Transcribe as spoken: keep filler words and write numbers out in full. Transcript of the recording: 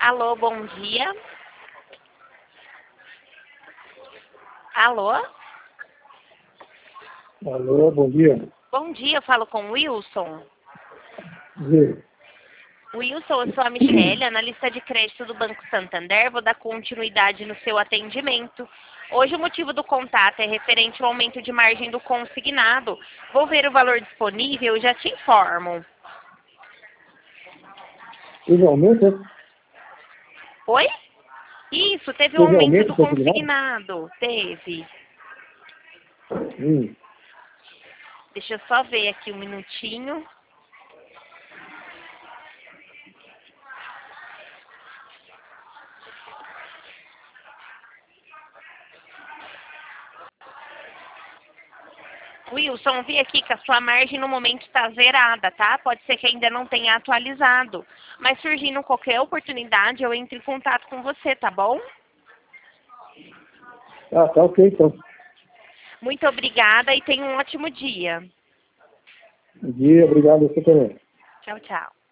Alô, bom dia. Alô? Alô, bom dia. Bom dia, eu falo com o Wilson. Sim. Wilson, eu sou a Michelle, analista de crédito do Banco Santander. Vou dar continuidade no seu atendimento. Hoje o motivo do contato é referente ao aumento de margem do consignado. Vou ver o valor disponível e já te informo. Teve aumento, é? Oi? Isso, teve o Teve aumento aumento do do consignado? consignado. Teve. Hum. Deixa eu só ver aqui um minutinho. Wilson, vi aqui que a sua margem no momento está zerada, tá? Pode ser que ainda não tenha atualizado. Mas surgindo qualquer oportunidade, eu entro em contato com você, tá bom? Ah, tá ok, então. Muito obrigada e tenha um ótimo dia. Bom dia, obrigado a você também. Tchau, tchau.